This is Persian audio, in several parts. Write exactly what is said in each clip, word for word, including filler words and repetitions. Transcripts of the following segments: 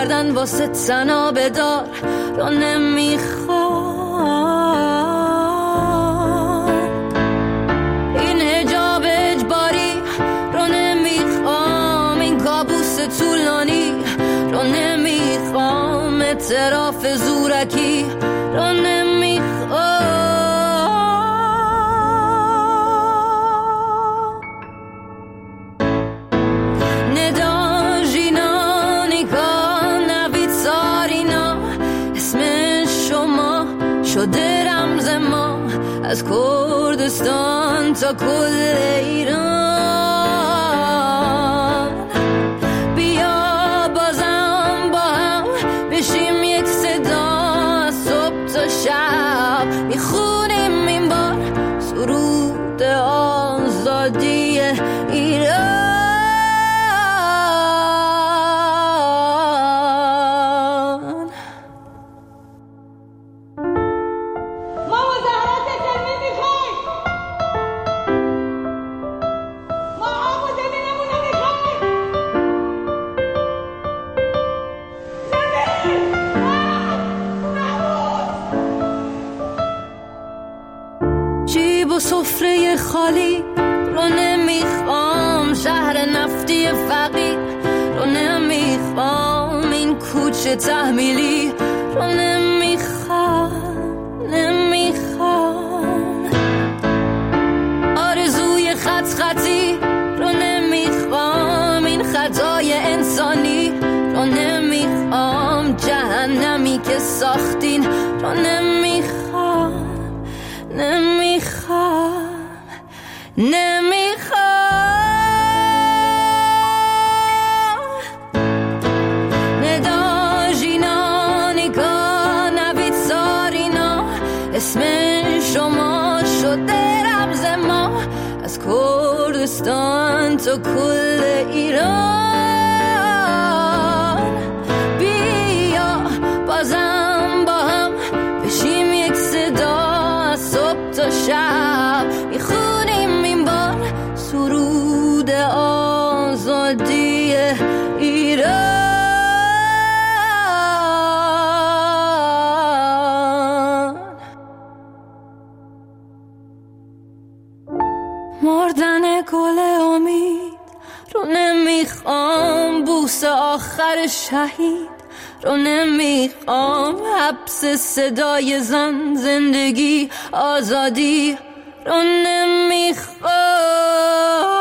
کردن واسه تنها بدار رو نمیخوام، این حجاب اجباری رو نمیخوام، این کابوس طولانی رو نمیخوام، اعتراف زورکی رو نمیخوام. شده رمز ما از کردستان تا کل ایران. بیا بازم با هم بشیم یک صدا، از صبح تا شب میخونیم این بار سرود آزادی ایران. جیب و سفره خالی رو نمیخوام، شهر نفتی فقیر رو نمیخوام، این کوچه تحمیلی رو نمیخوام نمیخوام، آرزوی خط خطی رو نمیخوام، این خطای انسانی رو نمیخوام، جهنمی که ساختین رو نمیخوام نمیخوام نمیخوام. ندا جینا نیکا نوید سارینا، اسم شما شده رمز ما از کردستان تا کل ایران. بیا بازم با هم بشیم یک صدا، صبح تا شب میخونیم این بار سرود آزادی ایران. مردن گل امید رو نمیخوام، بوس آخر شهید رو نمیخوام، حبس صدای زن زندگی آزادی رو نمیخوام.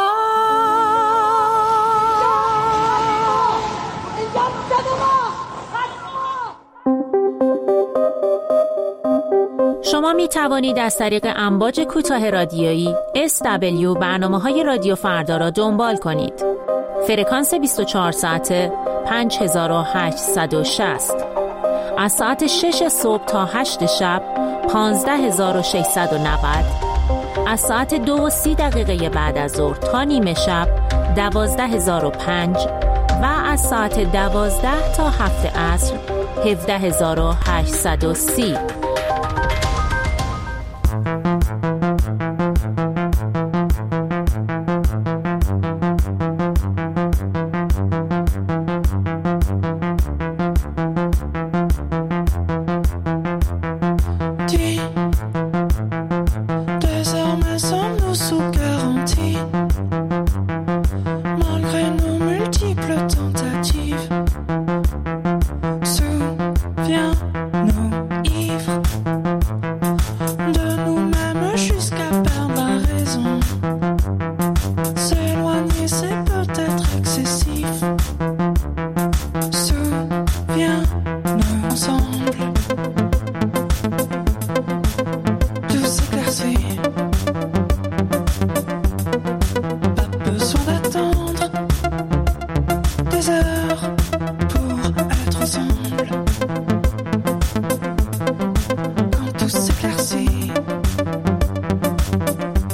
شما می توانید از طریق امواج کوتاه رادیویی اس دبلیو برنامه‌های رادیو فردا را دنبال کنید. فرکانس بیست و چهار ساعته پنج هزار و هشتصد و شصت، از ساعت شش صبح تا هشت شب پانزده هزار و ششصد و نود، از ساعت دو و سی دقیقه بعد از ظهر تا نیمه شب دوازده هزار و پنج و از ساعت دوازده تا هفت عصر هفده هزار و هشتصد و سی.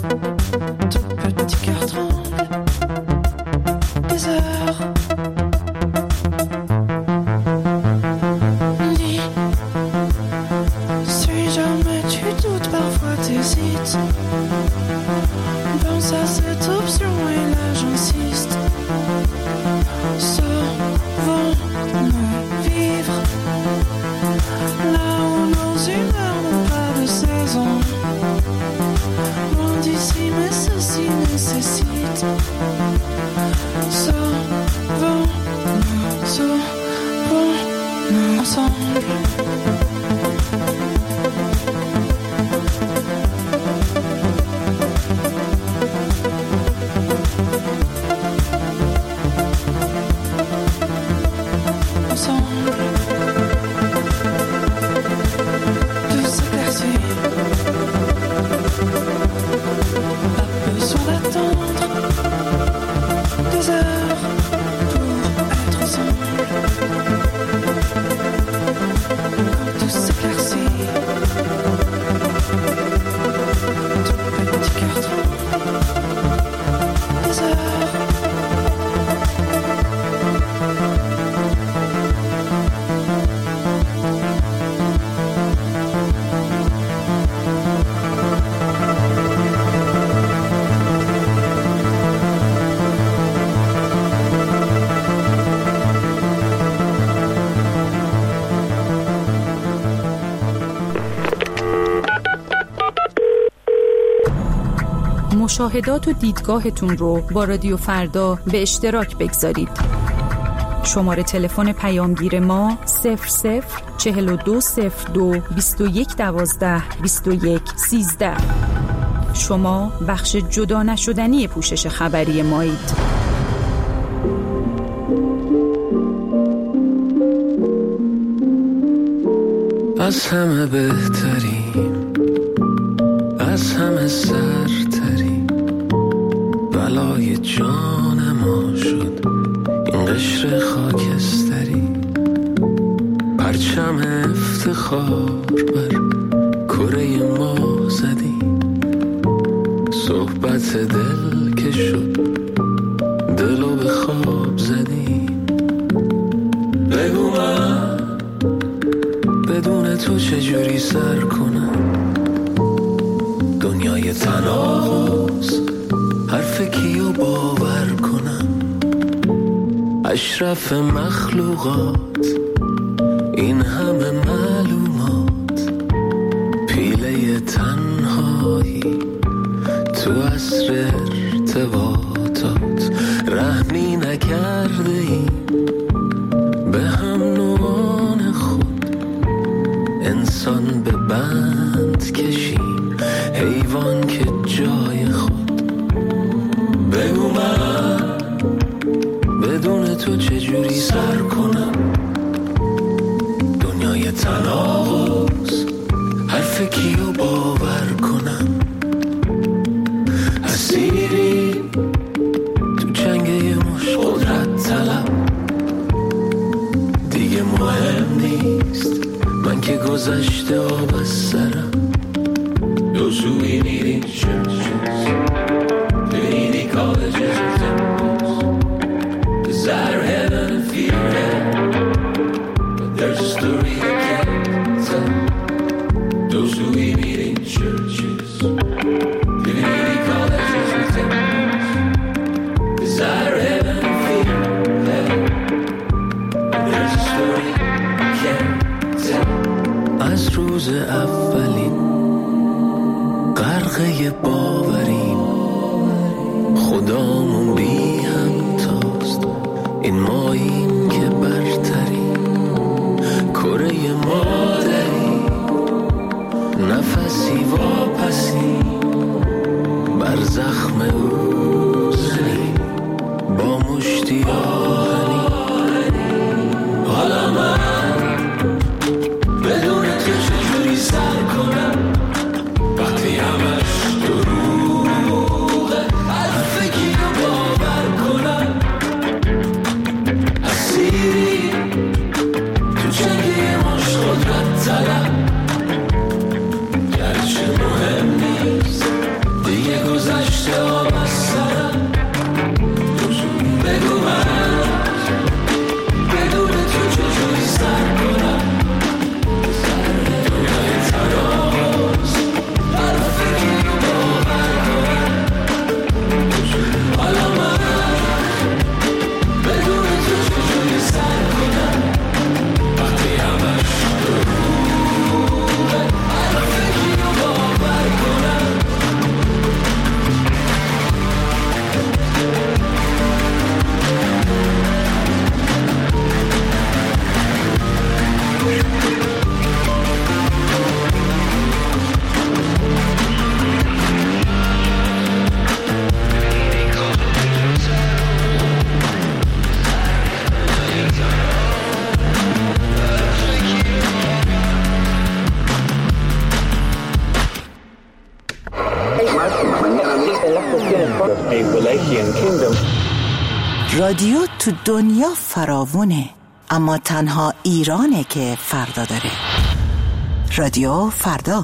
Des heures مشاهدات و دیدگاهتون رو با رادیو فردا به اشتراک بگذارید. شماره تلفن پیامگیر ما صفر صفر چهل و دو صفر دو بیست و یک دوازده بیست و یک سیزده. شما بخش جدا نشدنی پوشش خبری مایید. از همه بهترین، از همه سرترین، بلای جان ما شد این قشر خاکستری. پرچم افتخار بر کره ما زدی، صحبت دل که شد دلو به خواب زدی. بگو من بدون تو چجوری سر کنم دنیای تناقض، حرف کیو باور کنم. اشرف مخلوقات این همه معلومات، پیله تنهایی تو عصر ارتباطات. رحمی نکرده ایم به هم نوعان خود، انسان به بند کشیم حیوان که جای خود. بگو من بدون تو چجوری سر کنم دنیای تناقض، حرف کیو باور کنم. اسیری تو جنگ یه مش قدرت طلب، دیگه مهم نیست من که گذشته آب از سرم. Those who we need in churches, community colleges and temples, desire heaven and fear hell, but there's a story I can't tell. Those who we need in churches, community colleges and temples, desire heaven and fear hell, but there's a story I can't tell. از روز رادیو تو دنیا فراوونه، اما تنها ایرانه که فردا داره. رادیو فردا.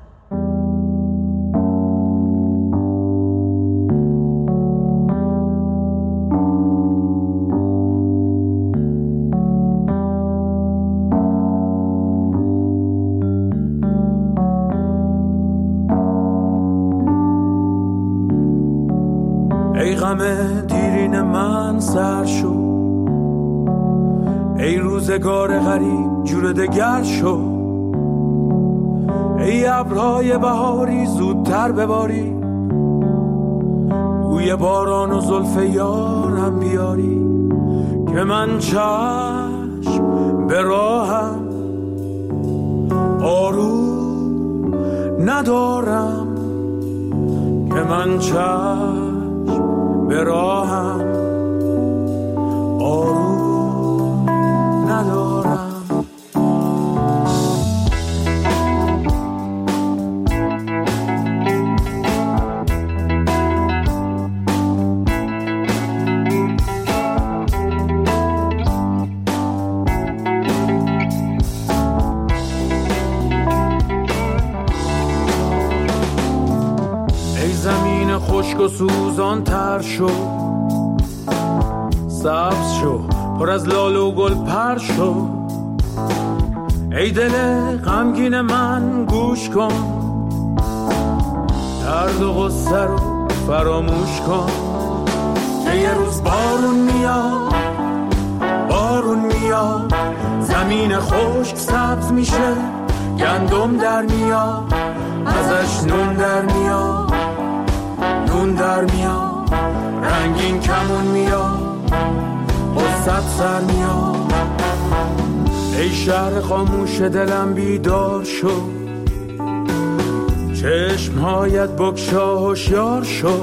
ای غم دیرین من سر شو، ای روزگار غریب جور دگر شو، ای ابرهای بهاری زودتر بباری، بوی باران و زلف یارم بیاری، که من چشم به راهم آروم ندارم، که من چشم به راهم آروم ندارم. ای زمین خشک و سوزان تر شو، سبز شو پر از لاله و گل پر شو، ای دل غمگین من گوش کن، درد و غصه رو فراموش کن، که یه روز بارون میاد، بارون میاد، زمین خشک سبز میشه، گندم در میاد، ازش نون در میاد، نون در میاد، رنگین کمون میاد، قصت سر میاد. ای شهر خاموش دلم بیدار شو، چشمهایت بگشا هوشیار شو،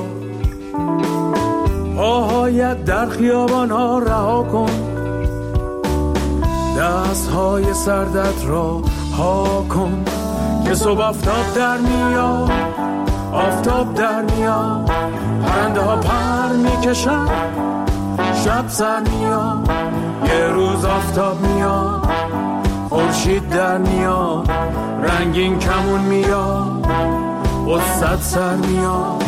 پاهایت در خیابان ها رها کن، دستهای سردت را ها کن، که صبح آفتاب در میاد، آفتاب در میاد، پرنده ها پر میکشن، شب سر میاد، یه روز آفتاب میاد، خورشید در میاد، رنگین کمون میاد، قصت سر میاد.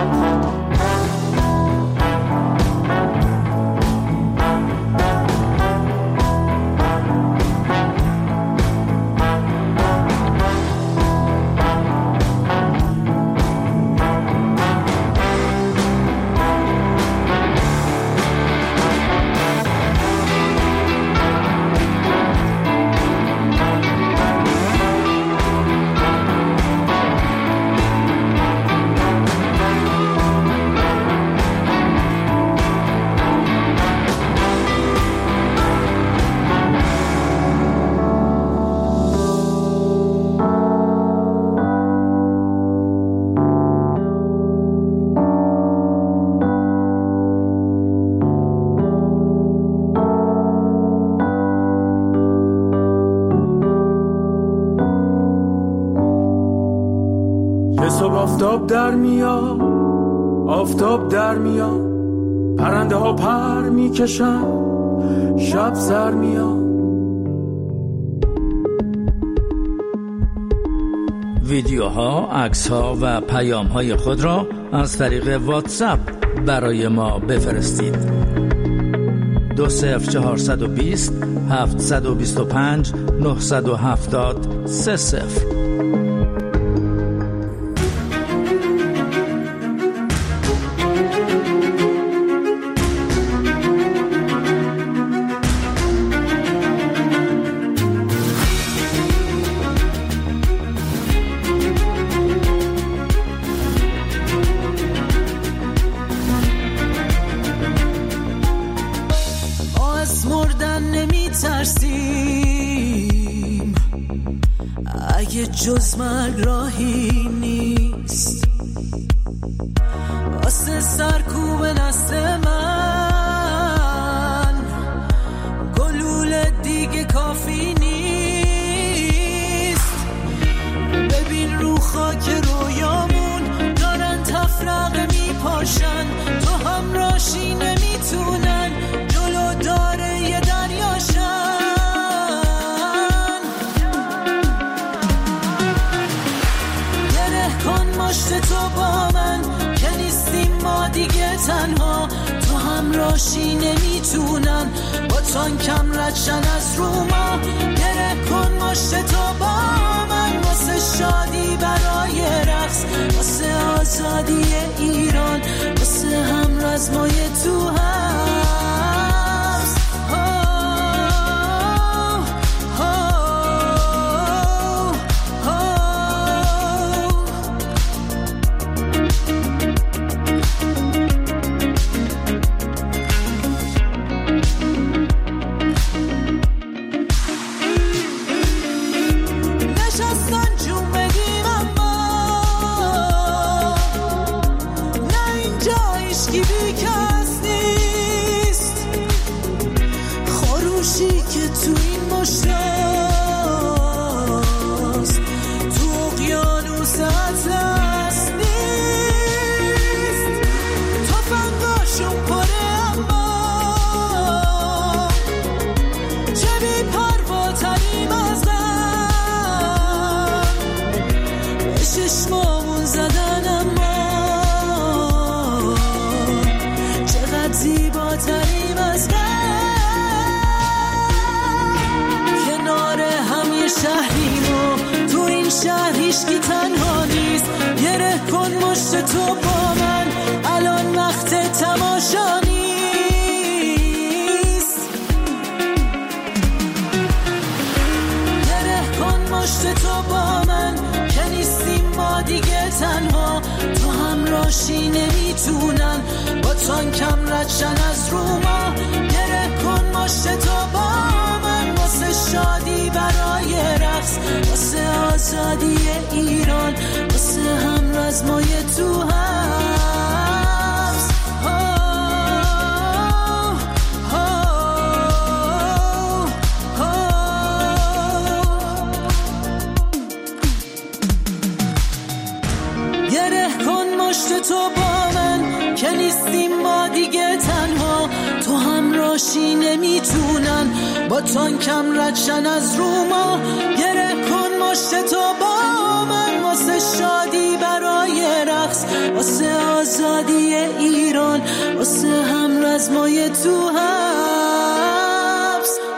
آفتاب در میاد، آفتاب در میاد، پرنده ها پر میکشن، شب سر میاد. ویدیوها، عکس‌ها و پیام‌های خود را از طریق واتساپ برای ما بفرستید. دو صفر چهارصد و بیست هفتصد و بیست و پنج نهصد و هفتاد سه صفر. جز مرگ راهی نیست واسه سرکوب نسل من، گلوله دیگه کافی نیست. ببین رو خاک رویامون دارن تفرقه میپاشن، تو هم راشی نمیتونن تنها، تو همراهی نمیتونن با تان کم ردشن از رو ما. گره کن مشت تو با من واسه شادی برای رقص، واسه آزادی ایران، واسه هم رزمای تو هست. هیچکی تنها نیست، گره کن مشت تو با من، الان وقت تماشا نیست. گره کن مشت تو با من که نیستیم ما دیگه تنها، تو همراهی نمیتونن با تان کم ردشن از رو ما. گره کن مشت تو با من واسه شادی برای رقص، واسه آزادی ایران، واسه هم رزمای تو هست. گره کن مشت تو با من که نیستیم ما دیگه تنها، تو همراهی نمیتونن با تان کم ردشن از رو ما. گره کن مشت تو با من واسه شادی برای رقص، واسه آزادی ایران، واسه هم رزمای تو حبس.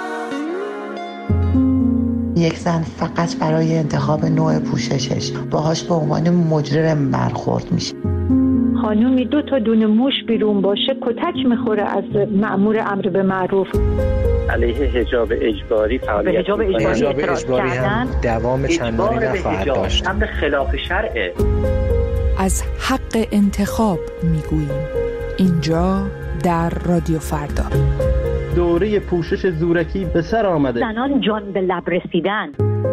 یک زن فقط برای انتخاب نوع پوششش باهاش به عنوان مجرم برخورد میشه. خانومی دو تا دونه موش بیرون باشه کتک میخوره از مأمور امر به معروف. علیه حجاب اجباری فعالیت حجاب اجباری, حجاب اجباری هم دوام چندانی نخواهد داشت. امر خلاف شرعه. از حق انتخاب میگوییم اینجا در رادیو فردا. دوره پوشش زورکی به سر آمده. زنان جان به لب رسیدن.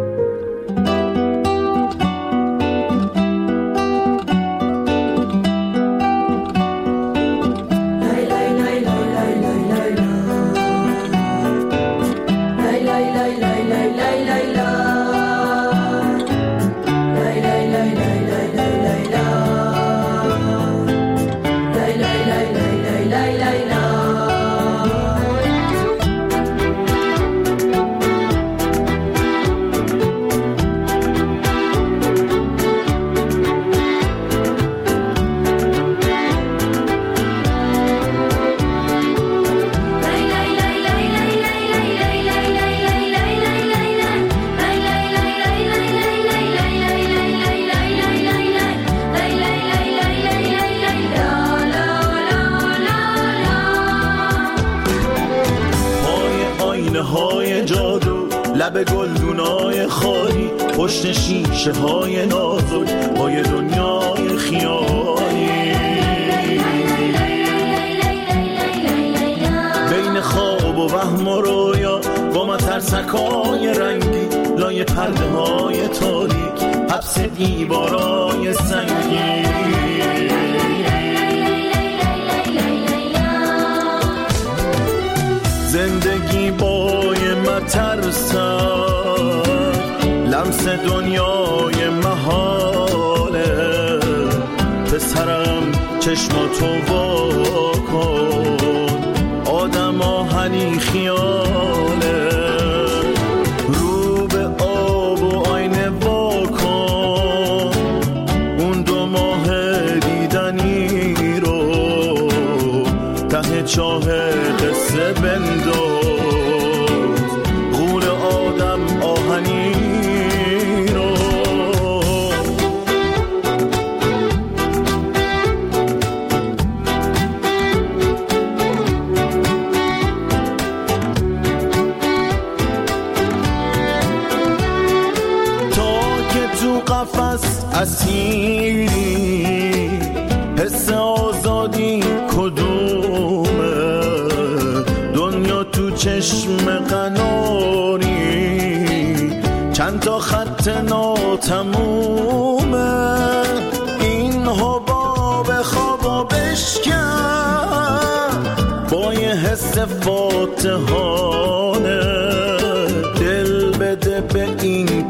لب گلدونای خالی، پشت شیشه های نازک، پای دنیای خیالی، بین خواب و وهم و رویا، با مترسکای رنگی، لای پرده های تاریک، حبس دیوارای سنگی. زندگی بای مترسم، لمس دنیای محاله، پسرم چشماتو وا کن، آدم آهنی خیاله، رو به آب و آینه وا کن، اون دو ماه دیدنی رو بنداز غول آدم آهنی رو. تا که تو قفس اسیری حس آزادی کدومه؟ دنیا تو چشم قناری چند تا خط ناتمومه. این حباب خوابا بشکن با یه حس فاتحانه. دل بده به این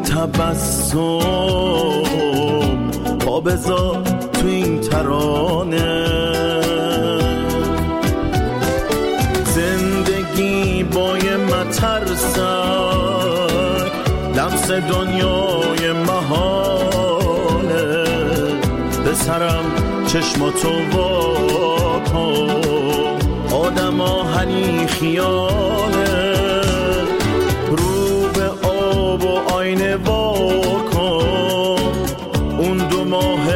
تبسم پا بذار تو این ترانه. زندگی با یه مترسک لمس دنیای محاله. به سرم چشماتو واکن آدم آهنی خیاله. رو به آب و آینه واکن اون دو ماه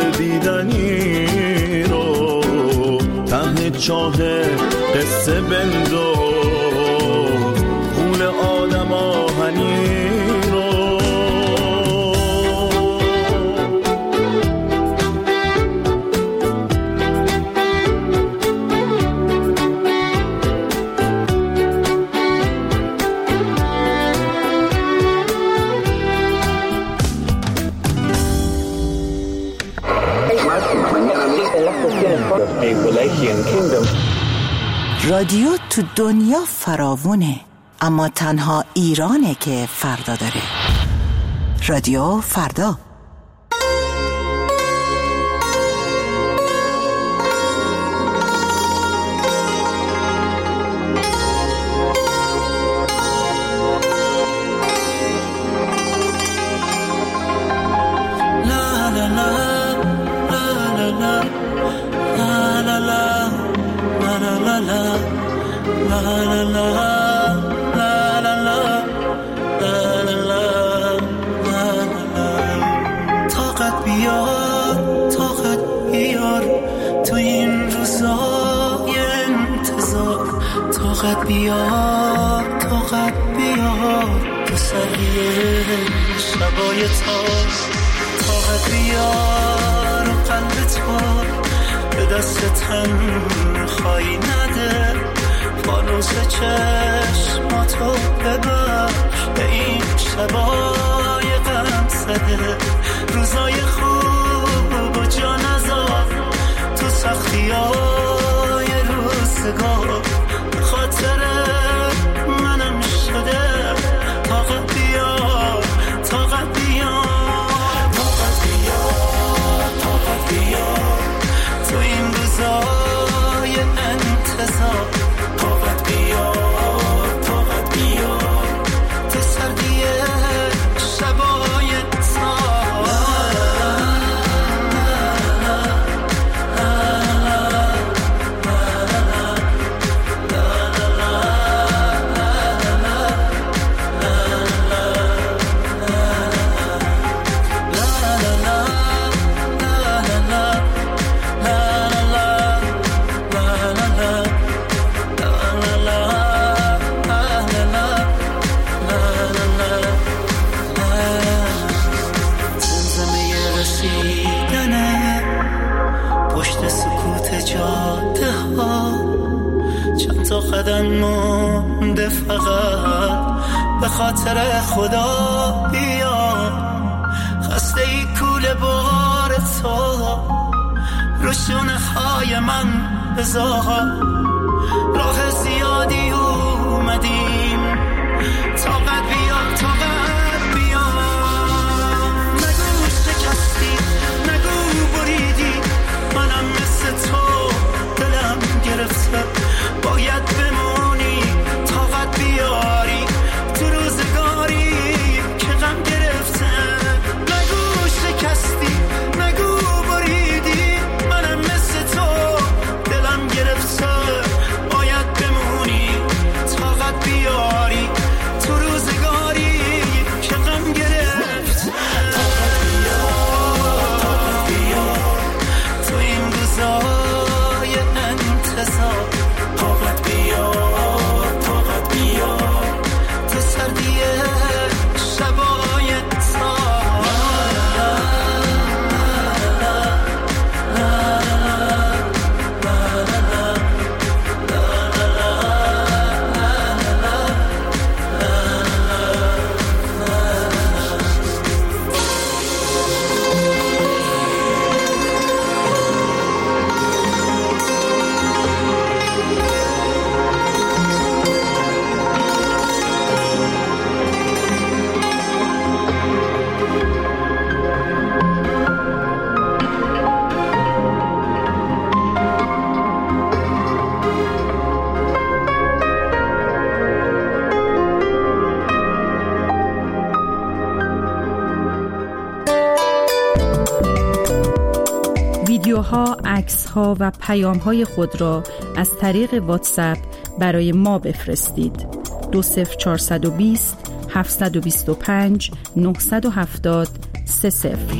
دیدنی رو. ته چاه قصه بنداز غول آدم آهنی رو. رادیو تو دنیا فراوونه، اما تنها ایرانه که فردا داره. رادیو فردا. طاقت بیار طاقت بیار تو این روزای انتظار. طاقت بیار طاقت بیار تو سریع شبای تار. طاقت بیار قلب تو به دست تنهایی نده. فانوس چشماتو ببخش به این شبای غم زده. روزای خوب و جا نذار تو سختی های روزگار. خاطر منم شده طاقت بیار طاقت بیار طاقت بیار طاقت بیار تو این روزای انتظار. طاقت بیار طاقت بیار تو سردی شبای تار. قدم مونده فقط به خاطر خدا بیا. خسته ای کوله بار تو رو شونه های من بذار. راه زیادی اومدیم طاقت بیا طاقت بیا. نگو شکستی نگو بریدی منم مثل تو دلم گرفته. باید بمونی طاقت بیاری تو روزگاری که غم گرفته. نگو شکستی نگو بریدی منم مثل تو دلم گرفته. باید بمونی ویدیوها، عکس‌ها و پیام‌های خود را از طریق واتساپ برای ما بفرستید. دو صفر چهارصد و بیست هفتصد و بیست و پنج نهصد و هفتاد سه صفر.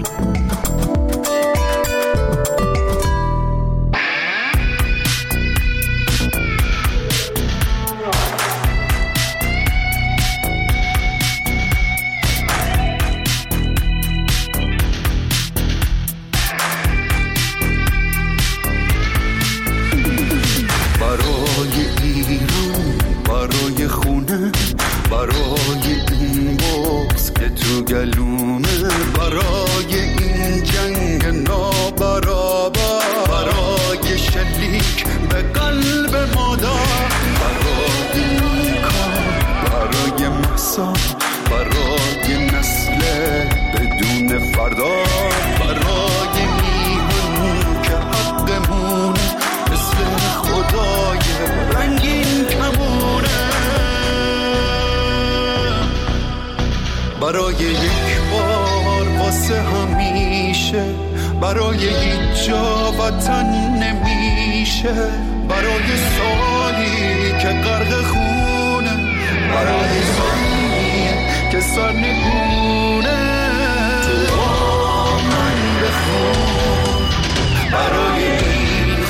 برای یک بار واسه همیشه، برای هیچ جا وطن نمیشه، برای سالی که غرق خونه، برای زمین که سر نگونه، تو با من بخون برای این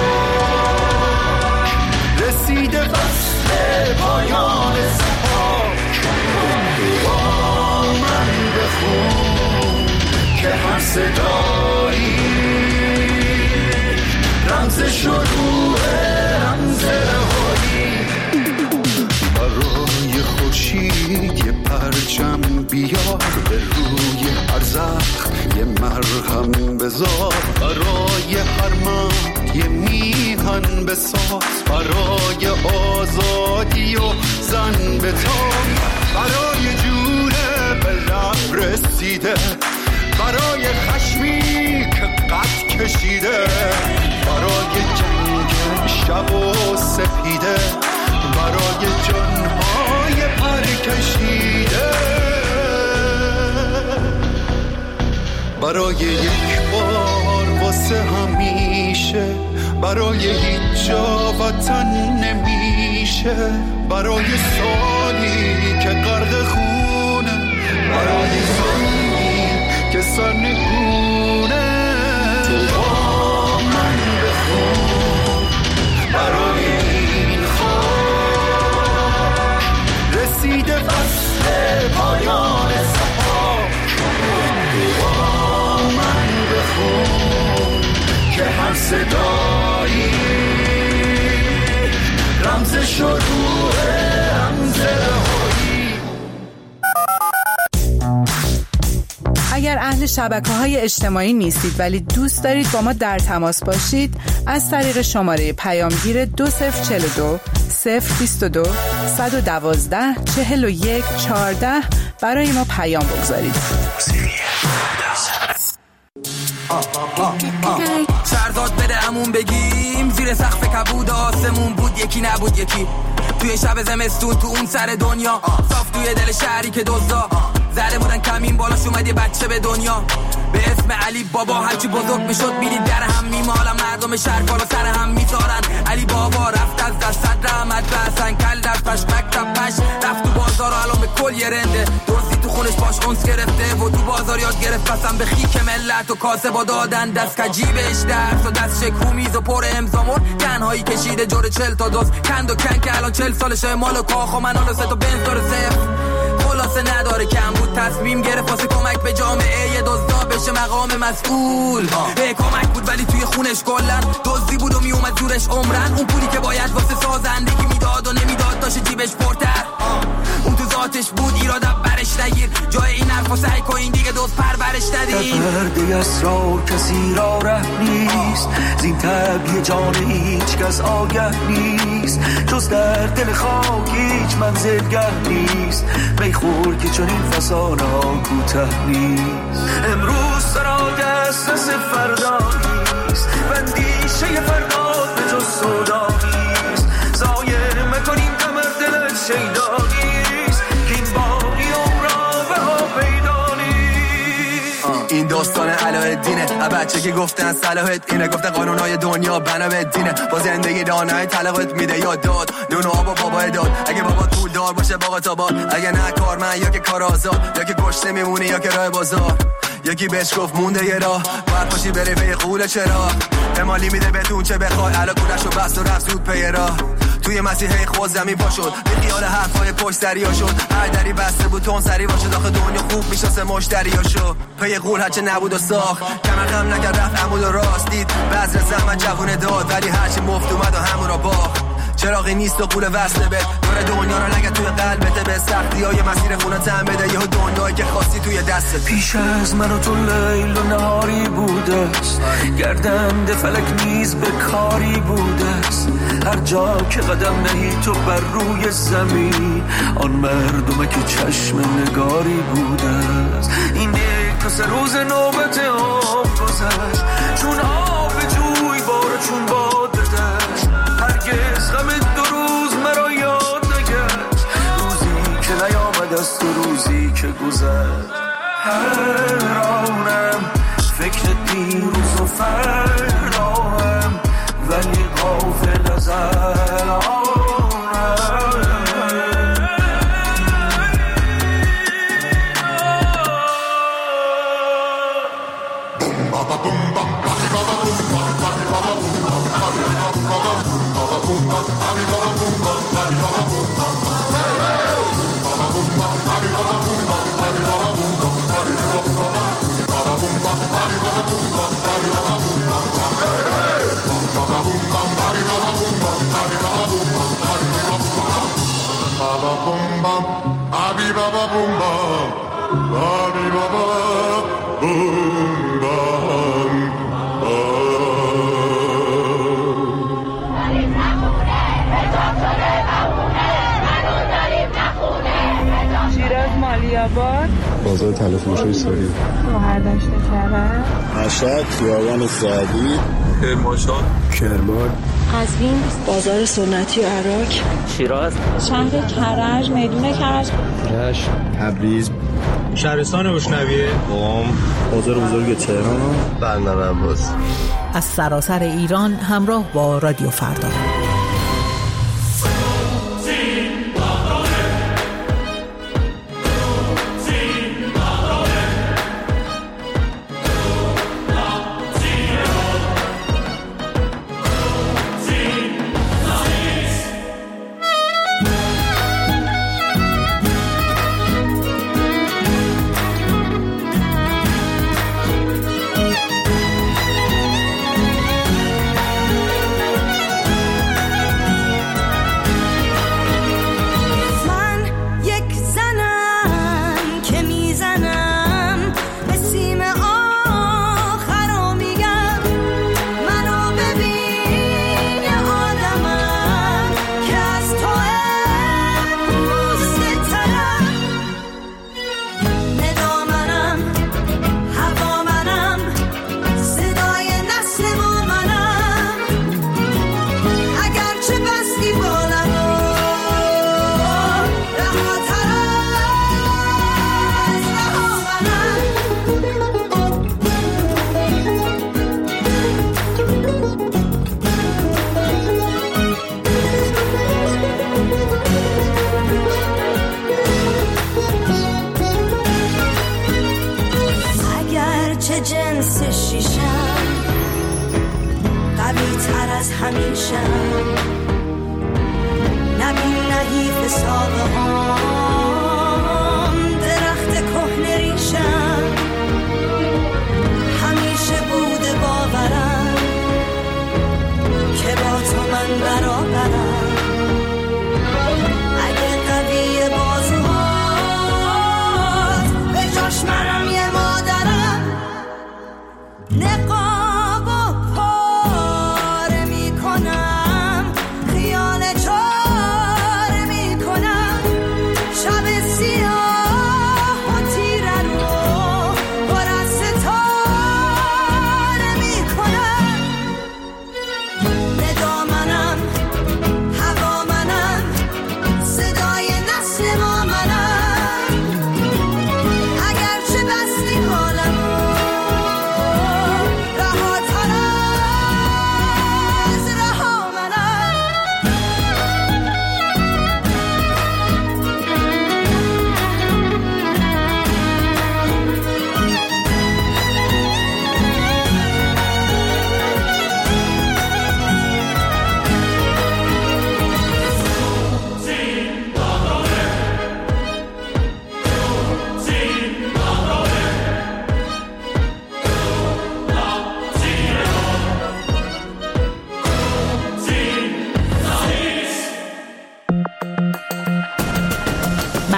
خاک رسیده فصل پایان سپاک، تو با من بخون که هر صدایی رمز شروع رمز رهایی. برای خورشید یه پرچم بیار، به روی هر زخم یه مرهم بذار، برای هر مرد یه میهن بساز، برای آزادی و زن بتاب، برای جونه به لب رسیده، برای خشمی که قد کشیده، برای جنگ شب و سپیده، برای جانهای پر کشیده، برای یک بار واسه همیشه، برای هیچ جا وطن نمیشه، برای سالی که غرق خونه، برای زمین که سر نگونه، تو با من بخون برای این خاک رسیده فصل پایان سپاک، تو با من بخون که هر صدایی رمز شروع رمز رهایی. اگر اهل شبکه‌های اجتماعی نیستید ولی دوست دارید با ما در تماس باشید، از طریق شماره پیامگیر دو صفر چهل و دو صفر بیست و دو صد و دوازده چهل و یک چهارده برای ما پیام بگذارید. سرداد بده همون بگیم، زیر سقف کبود آسمون بود یکی نبود یکی، توی شب زمستون تو اون سر دنیا، صاف توی دل شهری که دزدا زده بودن کمین بالاش اومد یه بچه به دنیا به اسم علی بابا. هرچی بزرگ میشد میدید در هم میمالن، مردم شهر بالا سر هم میتارن. علی بابا رفت از دست صد رحمت رسن، کل در پش مکتب پش رفت تو بازار و الان به کل یه رنده، درستی تو خونش باش اونس گرفته و تو بازار یاد گرفت پسن به خیک ملت و کاسه با دادن دست کجیبش درس و دست شکو میز و پر امزامور، تنهایی کشیده جور چل تا دوز کند و کن که الان چل سالشه، مال و کاخ و منال و سه تا بنز داره صفر، خلاصه نداره کم بود، تصمیم گرفت واسه کمک به جامعه یه دزدا بشه مقام مسئول. به کمک بود ولی توی خونش کلن دزدی بود و میومد زورش عمرن، اون پولی که باید واسه سازندگی میداد و نمیداد داشت جیبش پرتر، اون تو ذاتش بود ایراد برش نگیر، جای این حرفا سعی کن دیگه دوست پرورش ندید. پرده اسرار کسی را ره نیست، زین طبیع جان هیچ کس آگه نیست، جز در دل خاک هیچ منزلگه نیست، میخور که چون این فسانه ها کوته نیست. امروز سرا دسترس فردا نیست، بندیشه فردا به جز سودا نیست، زایه مکنیم کمر دل شیدا نیست، که این باقی عمرا به ها پیدا نیست. این داستان صلاح دینه. بچه که گفتن صلاحت اینه، گفتن قانونای دنیا بنا به دینه. با زندگی دانای طلاقت میده یاد داد، نون و آب و بابا داد. اگه بابا پول دار باشه باقا تا باد، اگه نه کارمند یا که کار آزاد، یا که گشته میمونی یا که راه بازار. یکی بهش گفت مونده یه راه، باید باشی بری پی قول چرا. امالی میده بهتون چه بخوای، علا کولش رو بست و رفت زود پی راه. توی مسیحه خود زمین پا شد، به خیال حرفای پشت دریا شد. هر دری بسته بود تون سری باشه، داخل دنیا خوب میشناسه مشتریا شو. پی قول هرچه نبود و ساخت، کمر خم نکرد رفت عمود و راست دید. بذر زحمت جوونه داد، ولی هرچی مفت اومد و همون را باخت. چراغی نیست و قول وصله بد، دور دنیا رو نگه توی قلبته. به سختی های مسیر خونه تن بده، یه دنیایی که خواستی توی دستت. پیش از من و تو لیل و نهاری بوده است، گردنده فلک نیز به کاری بوده است. هر جا که قدم نهی تو بر روی زمین، آن مردمه که چشم نگاری بوده است. این یک تا سه روز نوبت آب گذشت، چون آب جوی بار چون باد دشت. هرگز غم دو روز مرا یاد نگشت، روزی که نیامد از تو روزی که گذشت. حیرانم فکر دیروز و فرداهم، ولی غافل از الانم. بازار تلفروشی ساری، مهردشت کرد، مشهد، خیابان سعدی، کرمانشاه، کرمان، قزوین، بازار سنتی عراق، شیراز، شهر کرج، میدون کرج، رشت، تبریز، شهرستان اشنویه، قم، بازار بزرگ تهران، بندر عباس. از سراسر ایران همراه با رادیو فردا.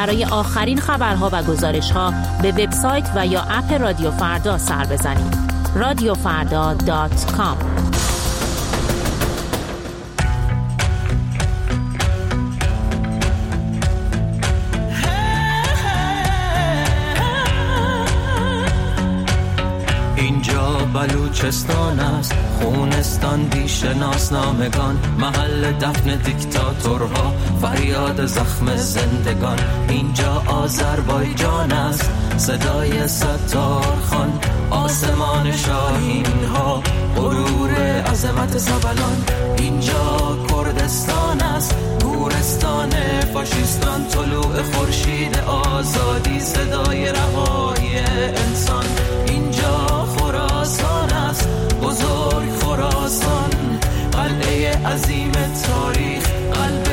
برای آخرین خبرها و گزارشها به وبسایت و یا اپ رادیو فردا سر بزنید. رادیو فردا دات کام. بلوچستان است، خونستان بی‌شناسنامگان، محل دفن دیکتاتورها، فریاد زخم زندگان. اینجا آذربایجان است، صدای ستار خان، آسمان شاهین ها، غرور عظمت زبلان. اینجا کردستان است، گورستان فاشیستان، طلوع خورشید آزادی، صدای رهایی انسان. اینجا خراسان است، بزرگ خراسان، قلعه عظیم تاریخ، قلب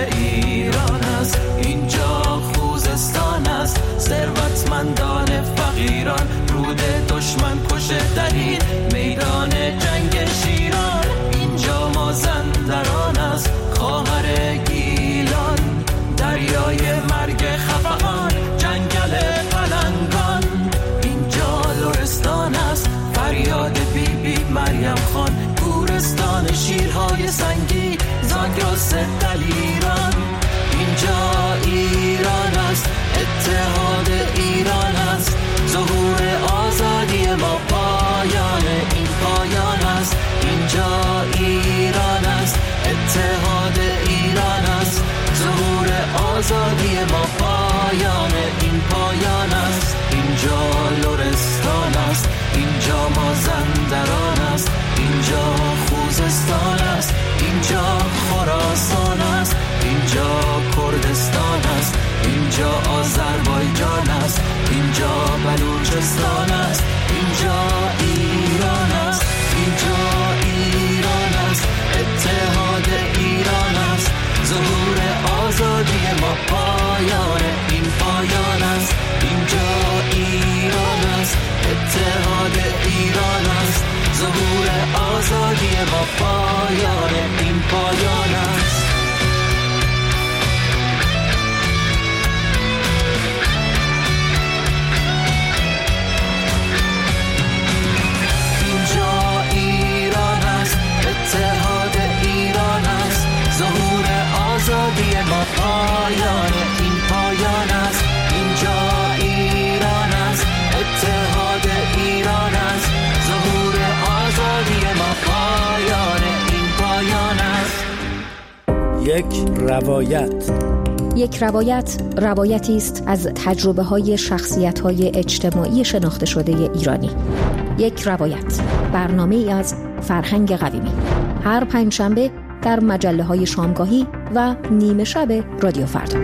ایران است. اینجا خوزستان است، ثروتمندان فقیران، رود دشمن کشه درید، میدان جنگ شیران. اینجا مازندران است، خواهر گیلان، دریای مرگ خفقان، جنگل پلنگان. اینجا لرستان است، فریاد بی بی مریم خان، گورستان شیرهای سنگی، زاگرس دلیران. اینجا ایران است، اتحاد ایران است، ظهور آزادی ما، پایان این پایان است. اینجا ایران است، اتحاد ایران است، ظهور آزادی ما، پایان این پایان است. اینجا لرستان است، اینجا مازندران است، اینجا خوزستان است، اینجا خراسان است، اینجا کردستان است، اینجا آذربایجان است، اینجا بلوچستان است، اینجا ایران است، اینجا ایران است، اتحاد ایران است، ظهور آزادی ما، پایان این پایان است. اینجا ایران است، اتحاد ایران است، ظهور آزادی ما، پایان این پایان است. اینجا ایران است، اتحاد ایران است، ظهور آزادی ما، پایان این پایان است. اینجا ایران است، اتحاد ایران است، ظهور آزادی ما، پایان این پایان است. یک روایت. یک روایت روایتی است از تجربه های شخصیت های اجتماعی شناخته شده ایرانی. یک روایت، برنامه ای از فرهنگ قویمی، هر پنجشنبه در مجله های شامگاهی و نیمه شب رادیو فردا.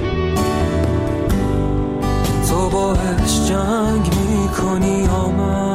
جنگ میکنی یا من؟